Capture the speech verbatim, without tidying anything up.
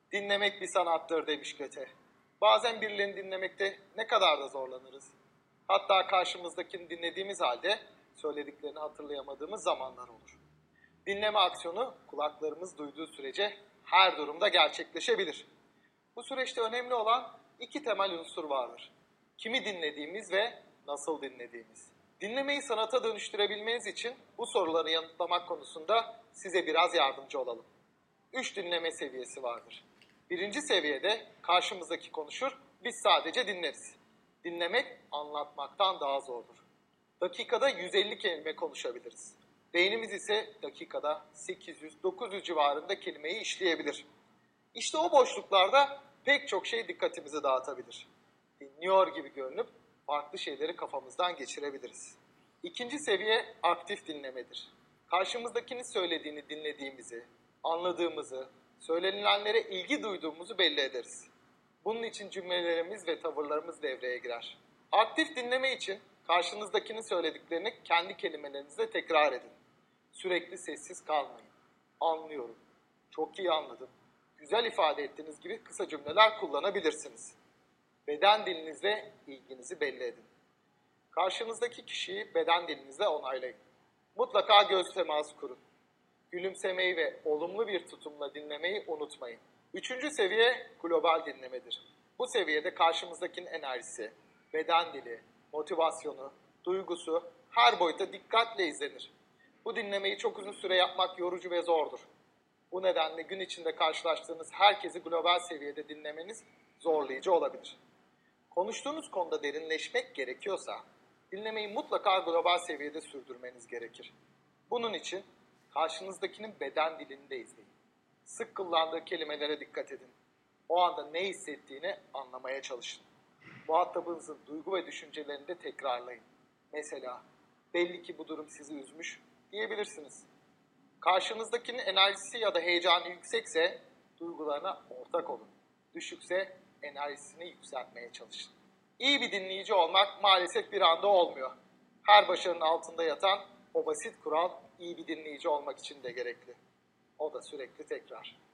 Dinlemek bir sanattır demiş Göte. Bazen birilerini dinlemekte ne kadar da zorlanırız. Hatta karşımızdakini dinlediğimiz halde söylediklerini hatırlayamadığımız zamanlar olur. Dinleme aksiyonu kulaklarımız duyduğu sürece her durumda gerçekleşebilir. Bu süreçte önemli olan iki temel unsur vardır. Kimi dinlediğimiz ve nasıl dinlediğimiz. Dinlemeyi sanata dönüştürebilmeniz için bu soruları yanıtlamak konusunda size biraz yardımcı olalım. Üç dinleme seviyesi vardır. Birinci seviyede karşımızdaki konuşur, biz sadece dinleriz. Dinlemek anlatmaktan daha zordur. Dakikada yüz elli kelime konuşabiliriz. Beynimiz ise dakikada sekiz yüz dokuz yüz civarında kelimeyi işleyebilir. İşte o boşluklarda pek çok şey dikkatimizi dağıtabilir. Dinliyor gibi görünüp farklı şeyleri kafamızdan geçirebiliriz. İkinci seviye aktif dinlemedir. Karşımızdakinin söylediğini dinlediğimizi, anladığımızı, söylenilenlere ilgi duyduğumuzu belli ederiz. Bunun için cümlelerimiz ve tavırlarımız devreye girer. Aktif dinleme için karşınızdakinin söylediklerini kendi kelimelerinizle tekrar edin. Sürekli sessiz kalmayın. Anlıyorum, çok iyi anladım, güzel ifade ettiğiniz gibi kısa cümleler kullanabilirsiniz. Beden dilinizle ilginizi belli edin. Karşınızdaki kişiyi beden dilinizle onaylayın. Mutlaka göz teması kurun. Gülümsemeyi ve olumlu bir tutumla dinlemeyi unutmayın. Üçüncü seviye global dinlemedir. Bu seviyede karşımızdakinin enerjisi, beden dili, motivasyonu, duygusu her boyuta dikkatle izlenir. Bu dinlemeyi çok uzun süre yapmak yorucu ve zordur. Bu nedenle gün içinde karşılaştığınız herkesi global seviyede dinlemeniz zorlayıcı olabilir. Konuştuğunuz konuda derinleşmek gerekiyorsa, dinlemeyi mutlaka global seviyede sürdürmeniz gerekir. Bunun için karşınızdakinin beden dilini de izleyin. Sık kullandığı kelimelere dikkat edin. O anda ne hissettiğini anlamaya çalışın. Muhatabınızın duygu ve düşüncelerini de tekrarlayın. Mesela, belli ki bu durum sizi üzmüş diyebilirsiniz. Karşınızdakinin enerjisi ya da heyecanı yüksekse duygularına ortak olun. Düşükse enerjisini yükseltmeye çalışın. İyi bir dinleyici olmak maalesef bir anda olmuyor. Her başarının altında yatan o basit kural iyi bir dinleyici olmak için de gerekli. O da sürekli tekrar.